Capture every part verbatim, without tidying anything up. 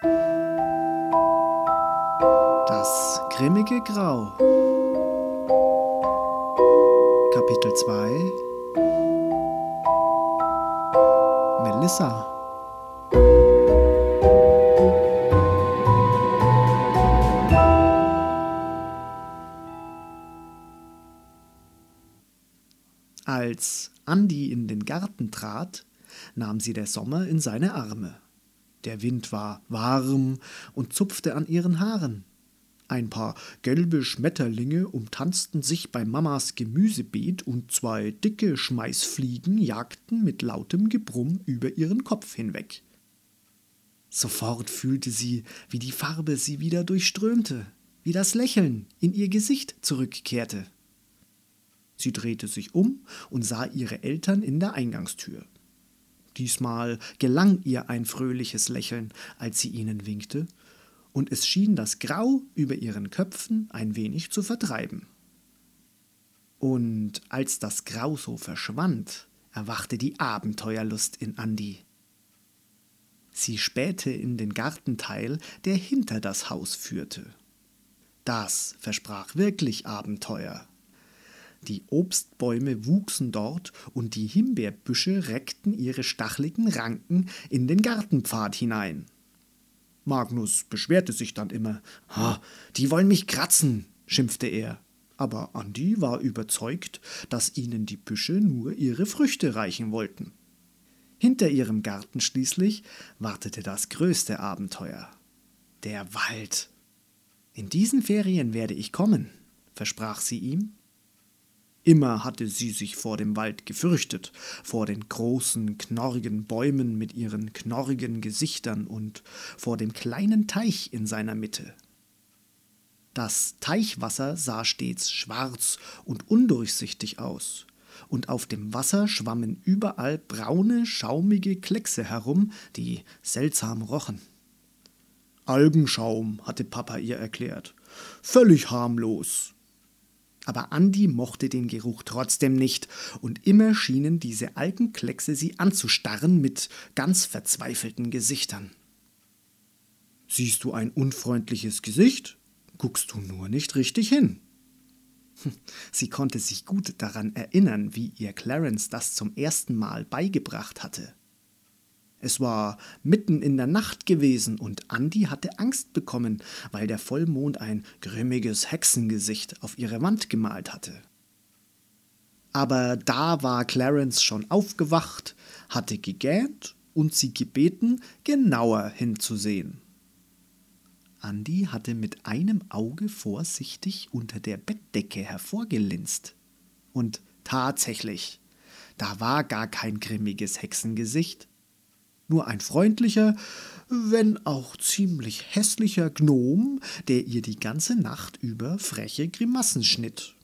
Das grimmige Grau. Kapitel zwei. Melissa. Als Andi in den Garten trat, nahm sie der Sommer in seine Arme. Der Wind war warm und zupfte an ihren Haaren. Ein paar gelbe Schmetterlinge umtanzten sich bei Mamas Gemüsebeet und zwei dicke Schmeißfliegen jagten mit lautem Gebrumm über ihren Kopf hinweg. Sofort fühlte sie, wie die Farbe sie wieder durchströmte, wie das Lächeln in ihr Gesicht zurückkehrte. Sie drehte sich um und sah ihre Eltern in der Eingangstür. Diesmal gelang ihr ein fröhliches Lächeln, als sie ihnen winkte, und es schien das Grau über ihren Köpfen ein wenig zu vertreiben. Und als das Grau so verschwand, erwachte die Abenteuerlust in Andi. Sie spähte in den Gartenteil, der hinter das Haus führte. Das versprach wirklich Abenteuer. Die Obstbäume wuchsen dort und die Himbeerbüsche reckten ihre stacheligen Ranken in den Gartenpfad hinein. Magnus beschwerte sich dann immer. »Ha, die wollen mich kratzen«, schimpfte er. Aber Andi war überzeugt, dass ihnen die Büsche nur ihre Früchte reichen wollten. Hinter ihrem Garten schließlich wartete das größte Abenteuer. Der Wald. »In diesen Ferien werde ich kommen«, versprach sie ihm. Immer hatte sie sich vor dem Wald gefürchtet, vor den großen, knorrigen Bäumen mit ihren knorrigen Gesichtern und vor dem kleinen Teich in seiner Mitte. Das Teichwasser sah stets schwarz und undurchsichtig aus, und auf dem Wasser schwammen überall braune, schaumige Kleckse herum, die seltsam rochen. Algenschaum, hatte Papa ihr erklärt. Völlig harmlos. Aber Andi mochte den Geruch trotzdem nicht, und immer schienen diese Algenkleckse sie anzustarren mit ganz verzweifelten Gesichtern. »Siehst du ein unfreundliches Gesicht? Guckst du nur nicht richtig hin?« Sie konnte sich gut daran erinnern, wie ihr Clarence das zum ersten Mal beigebracht hatte. Es war mitten in der Nacht gewesen und Andi hatte Angst bekommen, weil der Vollmond ein grimmiges Hexengesicht auf ihre Wand gemalt hatte. Aber da war Clarence schon aufgewacht, hatte gegähnt und sie gebeten, genauer hinzusehen. Andi hatte mit einem Auge vorsichtig unter der Bettdecke hervorgelinst. Und tatsächlich, da war gar kein grimmiges Hexengesicht. Nur ein freundlicher, wenn auch ziemlich hässlicher Gnom, der ihr die ganze Nacht über freche Grimassen schnitt.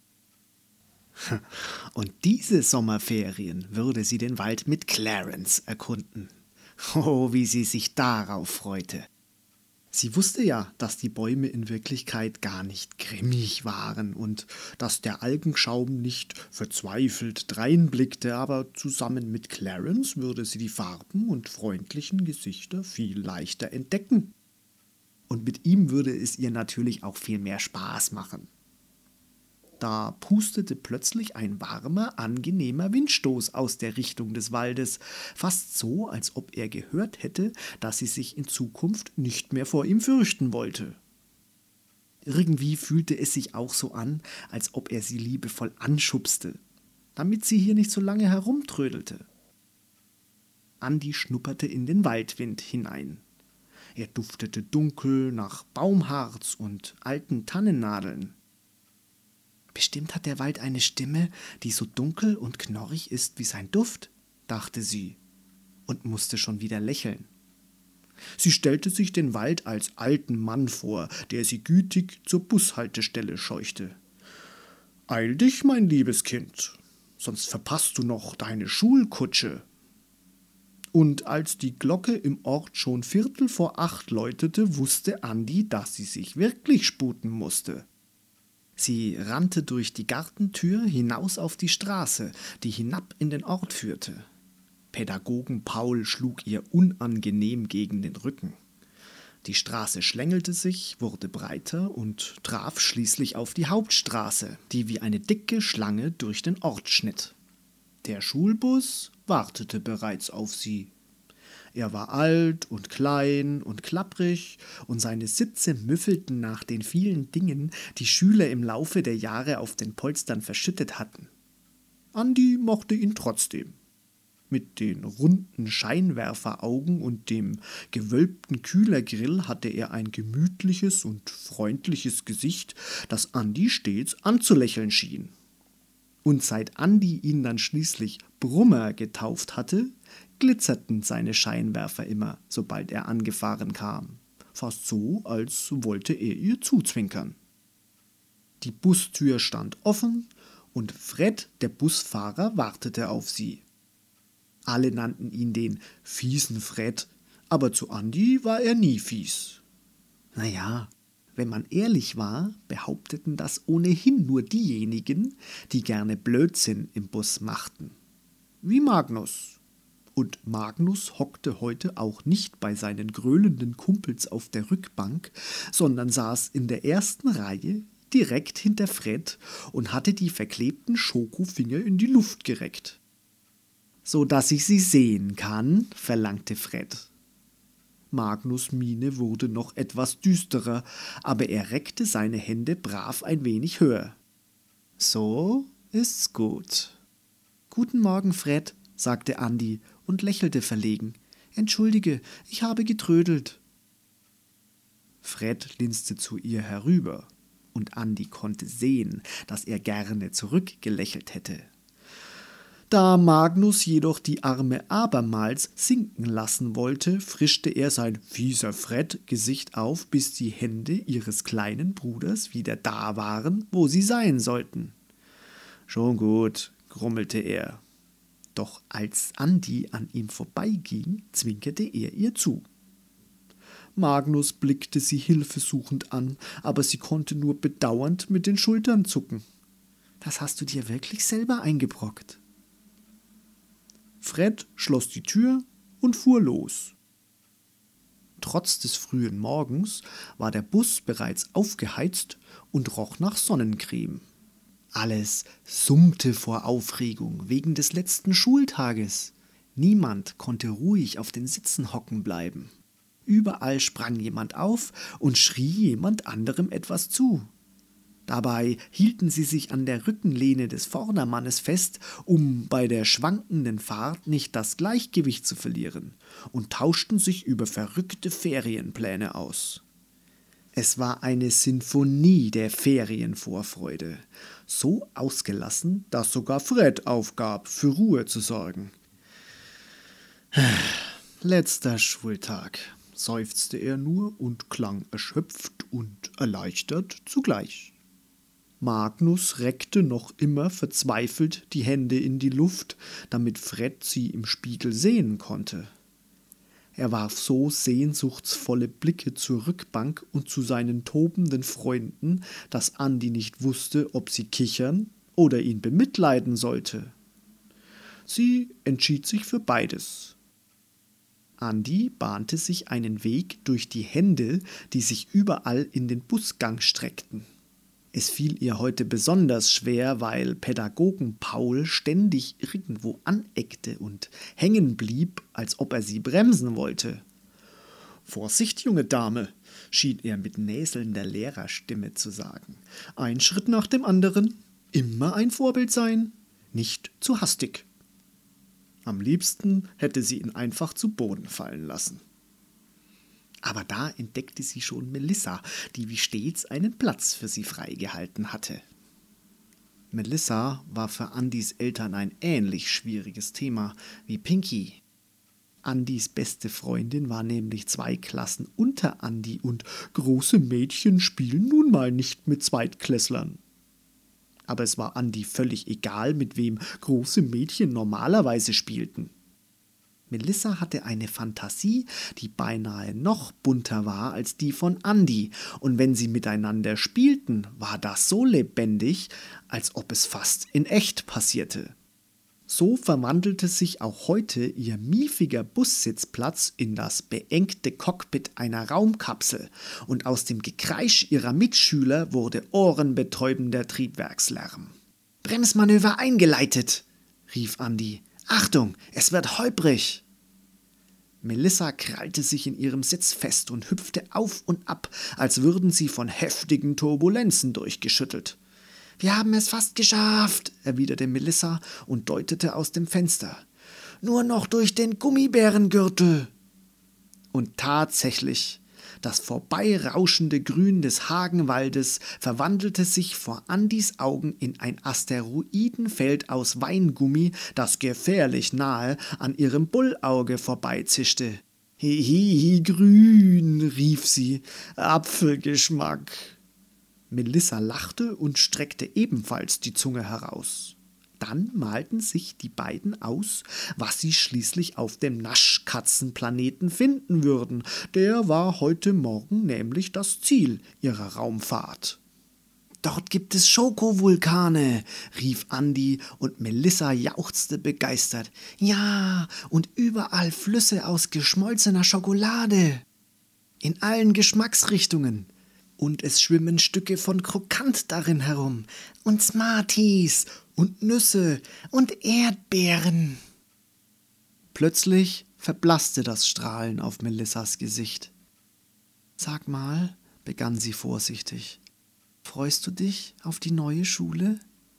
Und diese Sommerferien würde sie den Wald mit Clarence erkunden. Oh, wie sie sich darauf freute. Sie wusste ja, dass die Bäume in Wirklichkeit gar nicht grimmig waren und dass der Algenschaum nicht verzweifelt dreinblickte, aber zusammen mit Clarence würde sie die Farben und freundlichen Gesichter viel leichter entdecken. Und mit ihm würde es ihr natürlich auch viel mehr Spaß machen. Da pustete plötzlich ein warmer, angenehmer Windstoß aus der Richtung des Waldes, fast so, als ob er gehört hätte, dass sie sich in Zukunft nicht mehr vor ihm fürchten wollte. Irgendwie fühlte es sich auch so an, als ob er sie liebevoll anschubste, damit sie hier nicht so lange herumtrödelte. Andi schnupperte in den Waldwind hinein. Er duftete dunkel nach Baumharz und alten Tannennadeln. Bestimmt hat der Wald eine Stimme, die so dunkel und knorrig ist wie sein Duft, dachte sie und musste schon wieder lächeln. Sie stellte sich den Wald als alten Mann vor, der sie gütig zur Bushaltestelle scheuchte. »Eil dich, mein liebes Kind, sonst verpasst du noch deine Schulkutsche.« Und als die Glocke im Ort schon Viertel vor acht läutete, wusste Andi, dass sie sich wirklich sputen musste. Sie rannte durch die Gartentür hinaus auf die Straße, die hinab in den Ort führte. Pädagogen Paul schlug ihr unangenehm gegen den Rücken. Die Straße schlängelte sich, wurde breiter und traf schließlich auf die Hauptstraße, die wie eine dicke Schlange durch den Ort schnitt. Der Schulbus wartete bereits auf sie. Er war alt und klein und klapprig, und seine Sitze müffelten nach den vielen Dingen, die Schüler im Laufe der Jahre auf den Polstern verschüttet hatten. Andi mochte ihn trotzdem. Mit den runden Scheinwerferaugen und dem gewölbten Kühlergrill hatte er ein gemütliches und freundliches Gesicht, das Andi stets anzulächeln schien. Und seit Andi ihn dann schließlich Brummer getauft hatte, glitzerten seine Scheinwerfer immer, sobald er angefahren kam. Fast so, als wollte er ihr zuzwinkern. Die Bustür stand offen und Fred, der Busfahrer, wartete auf sie. Alle nannten ihn den fiesen Fred, aber zu Andi war er nie fies. Naja, wenn man ehrlich war, behaupteten das ohnehin nur diejenigen, die gerne Blödsinn im Bus machten. Wie Magnus. Und Magnus hockte heute auch nicht bei seinen gröhlenden Kumpels auf der Rückbank, sondern saß in der ersten Reihe direkt hinter Fred und hatte die verklebten Schokofinger in die Luft gereckt. »So dass ich sie sehen kann«, verlangte Fred. Magnus' Miene wurde noch etwas düsterer, aber er reckte seine Hände brav ein wenig höher. »So ist's gut.« »Guten Morgen, Fred«, sagte Andi und lächelte verlegen. »Entschuldige, ich habe getrödelt.« Fred linste zu ihr herüber, und Andi konnte sehen, dass er gerne zurückgelächelt hätte. Da Magnus jedoch die Arme abermals sinken lassen wollte, frischte er sein fieser Fred-Gesicht auf, bis die Hände ihres kleinen Bruders wieder da waren, wo sie sein sollten. »Schon gut«, grummelte er. Doch als Andi an ihm vorbeiging, zwinkerte er ihr zu. Magnus blickte sie hilfesuchend an, aber sie konnte nur bedauernd mit den Schultern zucken. »Das hast du dir wirklich selber eingebrockt.« Fred schloss die Tür und fuhr los. Trotz des frühen Morgens war der Bus bereits aufgeheizt und roch nach Sonnencreme. Alles summte vor Aufregung wegen des letzten Schultages. Niemand konnte ruhig auf den Sitzen hocken bleiben. Überall sprang jemand auf und schrie jemand anderem etwas zu. Dabei hielten sie sich an der Rückenlehne des Vordermannes fest, um bei der schwankenden Fahrt nicht das Gleichgewicht zu verlieren, und tauschten sich über verrückte Ferienpläne aus. Es war eine Sinfonie der Ferienvorfreude, so ausgelassen, dass sogar Fred aufgab, für Ruhe zu sorgen. »Letzter Schultag«, seufzte er nur und klang erschöpft und erleichtert zugleich. Magnus reckte noch immer verzweifelt die Hände in die Luft, damit Fred sie im Spiegel sehen konnte. Er warf so sehnsuchtsvolle Blicke zur Rückbank und zu seinen tobenden Freunden, dass Andi nicht wusste, ob sie kichern oder ihn bemitleiden sollte. Sie entschied sich für beides. Andi bahnte sich einen Weg durch die Hände, die sich überall in den Busgang streckten. Es fiel ihr heute besonders schwer, weil Pädagogen Paul ständig irgendwo aneckte und hängen blieb, als ob er sie bremsen wollte. »Vorsicht, junge Dame«, schien er mit näselnder Lehrerstimme zu sagen. »Ein Schritt nach dem anderen, immer ein Vorbild sein, nicht zu hastig.« Am liebsten hätte sie ihn einfach zu Boden fallen lassen. Aber da entdeckte sie schon Melissa, die wie stets einen Platz für sie freigehalten hatte. Melissa war für Andys Eltern ein ähnlich schwieriges Thema wie Pinky. Andys beste Freundin war nämlich zwei Klassen unter Andi, und große Mädchen spielen nun mal nicht mit Zweitklässlern. Aber es war Andi völlig egal, mit wem große Mädchen normalerweise spielten. Melissa hatte eine Fantasie, die beinahe noch bunter war als die von Andi, und wenn sie miteinander spielten, war das so lebendig, als ob es fast in echt passierte. So verwandelte sich auch heute ihr miefiger Bussitzplatz in das beengte Cockpit einer Raumkapsel und aus dem Gekreisch ihrer Mitschüler wurde ohrenbetäubender Triebwerkslärm. »Bremsmanöver eingeleitet«, rief Andy. »Achtung, es wird holprig!« Melissa krallte sich in ihrem Sitz fest und hüpfte auf und ab, als würden sie von heftigen Turbulenzen durchgeschüttelt. »Wir haben es fast geschafft«, erwiderte Melissa und deutete aus dem Fenster. »Nur noch durch den Gummibärengürtel.« Und tatsächlich, das vorbeirauschende Grün des Hagenwaldes verwandelte sich vor Andys Augen in ein Asteroidenfeld aus Weingummi, das gefährlich nahe an ihrem Bullauge vorbeizischte. »Hihi, grün«, rief sie, »Apfelgeschmack.« Melissa lachte und streckte ebenfalls die Zunge heraus. Dann malten sich die beiden aus, was sie schließlich auf dem Naschkatzenplaneten finden würden. Der war heute Morgen nämlich das Ziel ihrer Raumfahrt. »Dort gibt es Schokovulkane«, rief Andy und Melissa jauchzte begeistert. »Ja, und überall Flüsse aus geschmolzener Schokolade. In allen Geschmacksrichtungen. Und es schwimmen Stücke von Krokant darin herum. Und Smarties und Nüsse und Erdbeeren.« Plötzlich verblasste das Strahlen auf Melissas Gesicht. »Sag mal«, begann sie vorsichtig, »freust du dich auf die neue Schule?«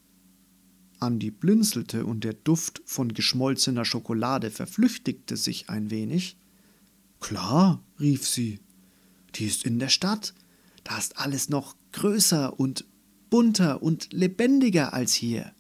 Andy blinzelte und der Duft von geschmolzener Schokolade verflüchtigte sich ein wenig. »Klar«, rief sie, »die ist in der Stadt. Da ist alles noch größer und bunter und lebendiger als hier.«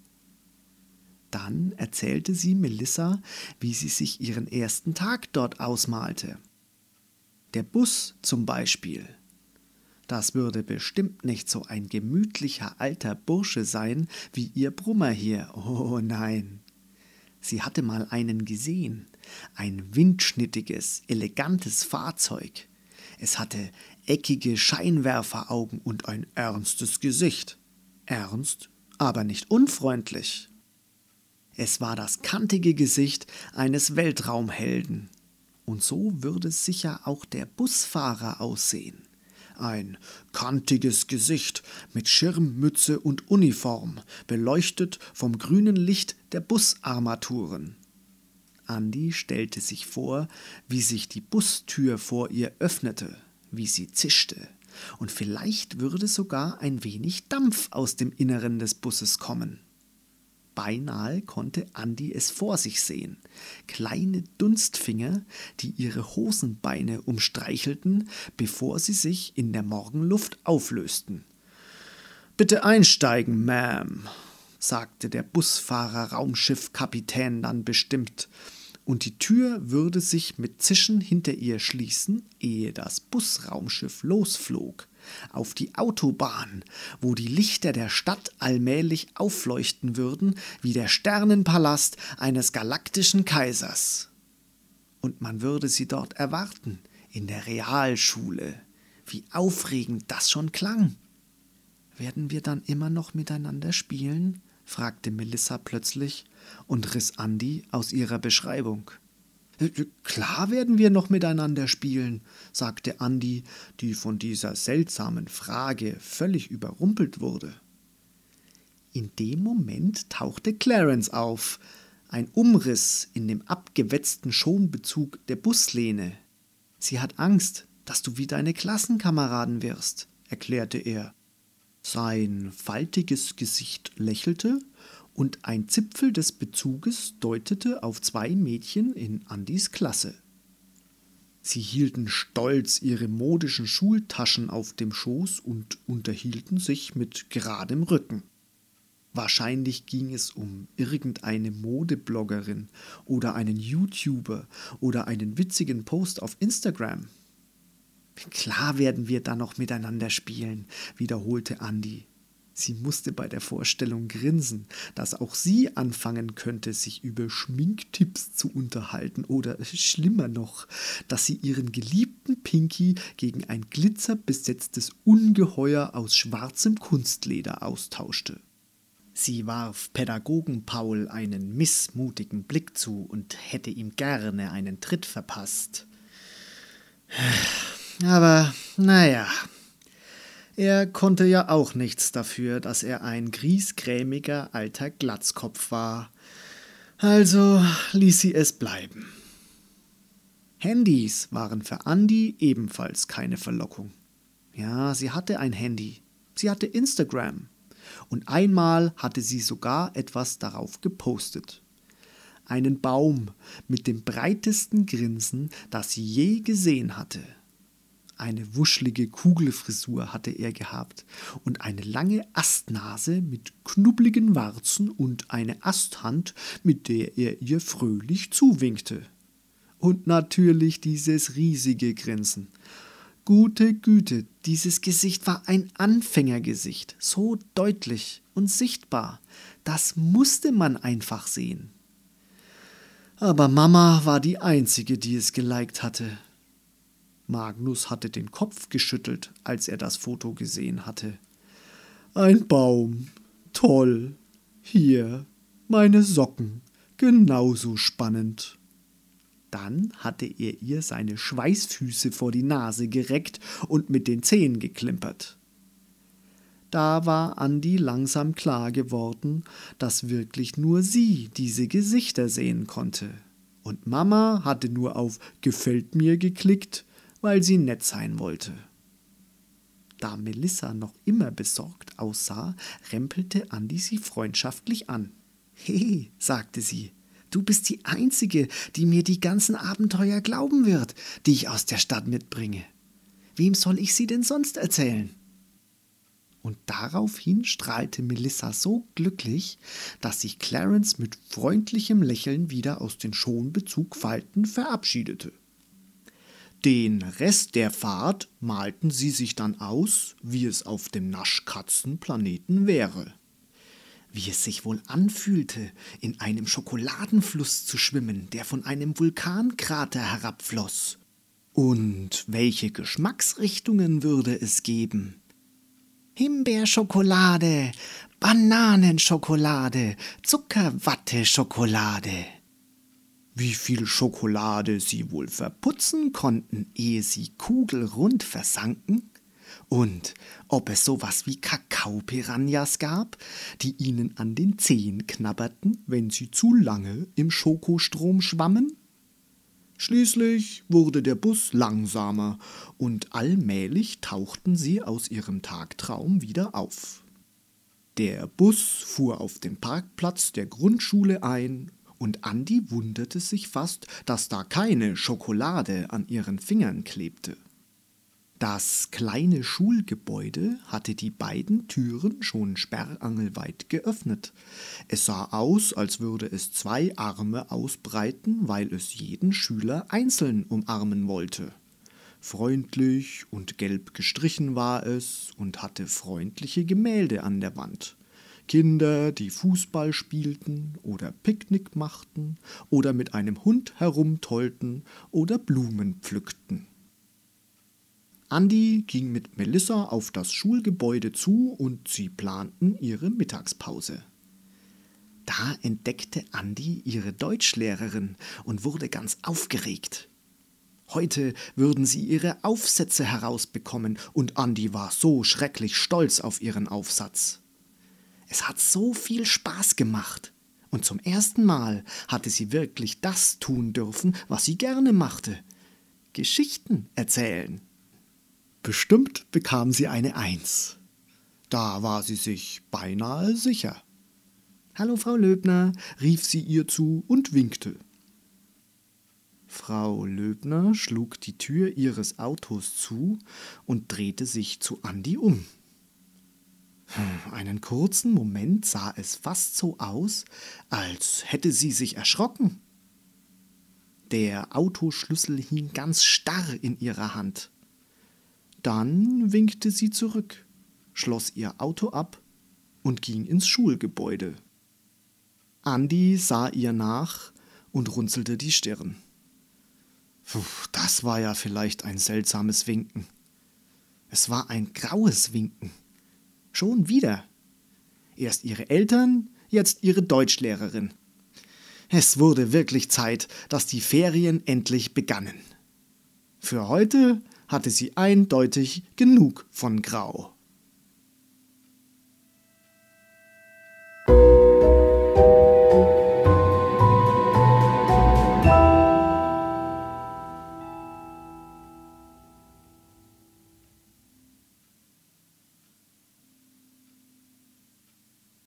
Dann erzählte sie Melissa, wie sie sich ihren ersten Tag dort ausmalte. Der Bus zum Beispiel. Das würde bestimmt nicht so ein gemütlicher alter Bursche sein wie ihr Brummer hier. Oh nein. Sie hatte mal einen gesehen. Ein windschnittiges, elegantes Fahrzeug. Es hatte eckige Scheinwerferaugen und ein ernstes Gesicht. Ernst, aber nicht unfreundlich. Es war das kantige Gesicht eines Weltraumhelden. Und so würde sicher auch der Busfahrer aussehen. Ein kantiges Gesicht mit Schirmmütze und Uniform, beleuchtet vom grünen Licht der Busarmaturen. Andy stellte sich vor, wie sich die Bustür vor ihr öffnete, wie sie zischte, und vielleicht würde sogar ein wenig Dampf aus dem Inneren des Busses kommen. Beinahe konnte Andy es vor sich sehen. Kleine Dunstfinger, die ihre Hosenbeine umstreichelten, bevor sie sich in der Morgenluft auflösten. »Bitte einsteigen, Ma'am«, sagte der Busfahrer-Raumschiffkapitän dann bestimmt, und die Tür würde sich mit Zischen hinter ihr schließen, ehe das Busraumschiff losflog, auf die Autobahn, wo die Lichter der Stadt allmählich aufleuchten würden, wie der Sternenpalast eines galaktischen Kaisers. Und man würde sie dort erwarten, in der Realschule. Wie aufregend das schon klang. »Werden wir dann immer noch miteinander spielen?« fragte Melissa plötzlich und riss Andy aus ihrer Beschreibung. »Klar werden wir noch miteinander spielen«, sagte Andy, die von dieser seltsamen Frage völlig überrumpelt wurde. In dem Moment tauchte Clarence auf, ein Umriss in dem abgewetzten Schonbezug der Buslehne. »Sie hat Angst, dass du wie deine Klassenkameraden wirst«, erklärte er. Sein faltiges Gesicht lächelte und ein Zipfel des Bezuges deutete auf zwei Mädchen in Andys Klasse. Sie hielten stolz ihre modischen Schultaschen auf dem Schoß und unterhielten sich mit geradem Rücken. Wahrscheinlich ging es um irgendeine Modebloggerin oder einen YouTuber oder einen witzigen Post auf Instagram. »Klar werden wir dann noch miteinander spielen«, wiederholte Andy. Sie musste bei der Vorstellung grinsen, dass auch sie anfangen könnte, sich über Schminktipps zu unterhalten oder, schlimmer noch, dass sie ihren geliebten Pinky gegen ein glitzerbesetztes Ungeheuer aus schwarzem Kunstleder austauschte. Sie warf Pädagogen Paul einen missmutigen Blick zu und hätte ihm gerne einen Tritt verpasst. Aber naja, er konnte ja auch nichts dafür, dass er ein griesgrämiger alter Glatzkopf war. Also ließ sie es bleiben. Handys waren für Andi ebenfalls keine Verlockung. Ja, sie hatte ein Handy. Sie hatte Instagram. Und einmal hatte sie sogar etwas darauf gepostet. Einen Baum mit dem breitesten Grinsen, das sie je gesehen hatte. Eine wuschelige Kugelfrisur hatte er gehabt und eine lange Astnase mit knubbligen Warzen und eine Asthand, mit der er ihr fröhlich zuwinkte. Und natürlich dieses riesige Grinsen. Gute Güte, dieses Gesicht war ein Anfängergesicht, so deutlich und sichtbar. Das musste man einfach sehen. Aber Mama war die Einzige, die es geliked hatte. Magnus hatte den Kopf geschüttelt, als er das Foto gesehen hatte. Ein Baum, toll, hier, meine Socken, genauso spannend. Dann hatte er ihr seine Schweißfüße vor die Nase gereckt und mit den Zehen geklimpert. Da war Andi langsam klar geworden, dass wirklich nur sie diese Gesichter sehen konnte. Und Mama hatte nur auf »Gefällt mir« geklickt, weil sie nett sein wollte. Da Melissa noch immer besorgt aussah, rempelte Andi sie freundschaftlich an. »Hey«, sagte sie, »du bist die Einzige, die mir die ganzen Abenteuer glauben wird, die ich aus der Stadt mitbringe. Wem soll ich sie denn sonst erzählen?« Und daraufhin strahlte Melissa so glücklich, dass sich Clarence mit freundlichem Lächeln wieder aus den Schonbezugfalten verabschiedete. Den Rest der Fahrt malten sie sich dann aus, wie es auf dem Naschkatzenplaneten wäre. Wie es sich wohl anfühlte, in einem Schokoladenfluss zu schwimmen, der von einem Vulkankrater herabfloss. Und welche Geschmacksrichtungen würde es geben? Himbeerschokolade, Bananenschokolade, Zuckerwatte-Schokolade. Wie viel Schokolade sie wohl verputzen konnten, ehe sie kugelrund versanken? Und ob es sowas wie Kakao-Piranhas gab, die ihnen an den Zehen knabberten, wenn sie zu lange im Schokostrom schwammen? Schließlich wurde der Bus langsamer und allmählich tauchten sie aus ihrem Tagtraum wieder auf. Der Bus fuhr auf dem Parkplatz der Grundschule ein und Andi wunderte sich fast, dass da keine Schokolade an ihren Fingern klebte. Das kleine Schulgebäude hatte die beiden Türen schon sperrangelweit geöffnet. Es sah aus, als würde es zwei Arme ausbreiten, weil es jeden Schüler einzeln umarmen wollte. Freundlich und gelb gestrichen war es und hatte freundliche Gemälde an der Wand. Kinder, die Fußball spielten oder Picknick machten oder mit einem Hund herumtollten oder Blumen pflückten. Andi ging mit Melissa auf das Schulgebäude zu und sie planten ihre Mittagspause. Da entdeckte Andi ihre Deutschlehrerin und wurde ganz aufgeregt. Heute würden sie ihre Aufsätze herausbekommen und Andi war so schrecklich stolz auf ihren Aufsatz. Es hat so viel Spaß gemacht und zum ersten Mal hatte sie wirklich das tun dürfen, was sie gerne machte: Geschichten erzählen. Bestimmt bekam sie eine Eins. Da war sie sich beinahe sicher. »Hallo, Frau Löbner«, rief sie ihr zu und winkte. Frau Löbner schlug die Tür ihres Autos zu und drehte sich zu Andi um. Einen kurzen Moment sah es fast so aus, als hätte sie sich erschrocken. Der Autoschlüssel hing ganz starr in ihrer Hand. Dann winkte sie zurück, schloss ihr Auto ab und ging ins Schulgebäude. Andi sah ihr nach und runzelte die Stirn. Puh, das war ja vielleicht ein seltsames Winken. Es war ein graues Winken. Schon wieder. Erst ihre Eltern, jetzt ihre Deutschlehrerin. Es wurde wirklich Zeit, dass die Ferien endlich begannen. Für heute hatte sie eindeutig genug von Grau.